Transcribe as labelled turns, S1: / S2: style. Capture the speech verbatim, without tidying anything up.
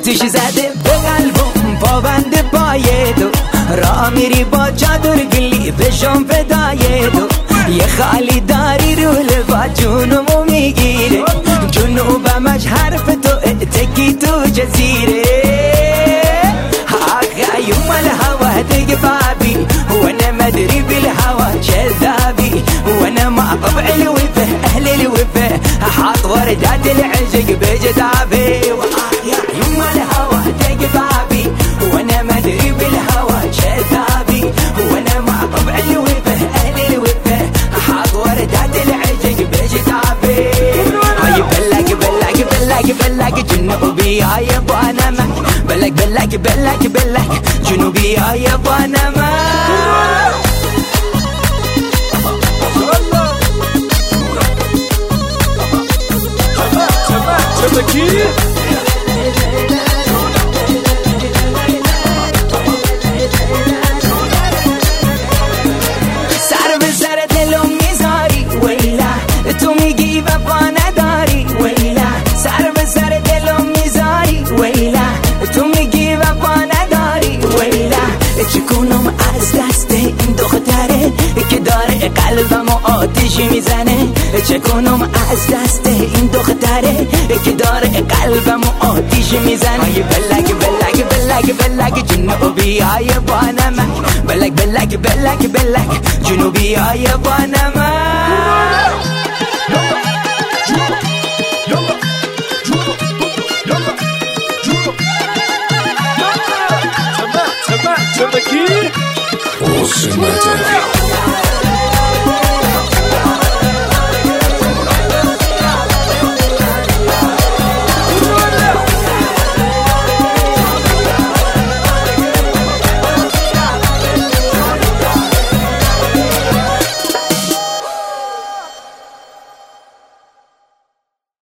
S1: آتیش زده به قلبم پابند پای تو، راه میری با چادر گلی بشم فدای تو. یه خالی داری رو لبا جونمو میگیره، جنوبمش حرف تو تکی تو جزیره. آخه يوم الهوى تقفابي وانا ما ادري بالهوى جذابي، وانا مع طبع الوفا اهل الوفا حاط وردات العشق بجدابي. يوم الهوى تقفابي وانا ما ادري بالهوى جذابي، وانا مع طبع الوفا اهل الوفا حاط وردات العشق بجدابي. هاي بلاك بلاك بلاك بلاك جنوبي هاي وانا ما بلاك بلاك بلاك بلاك جنوبي يا ابانا ما. سر به سر دلم میذاری ویلا، تو میگی وفا نداری ویلا. سر به سر دلم میذاری ویلا، تو میگی وفا نداری ویلا. چکنم از دست این دختره که داره قلبم و آتیش میزنه، چکنم از دست این دختره که داره قلبم و آتیش میزنه. ای بلک بلک بلک بلک جنوبی های بانم، بلک بلک بلک بلک جنوبی های بانم.
S2: Awesome,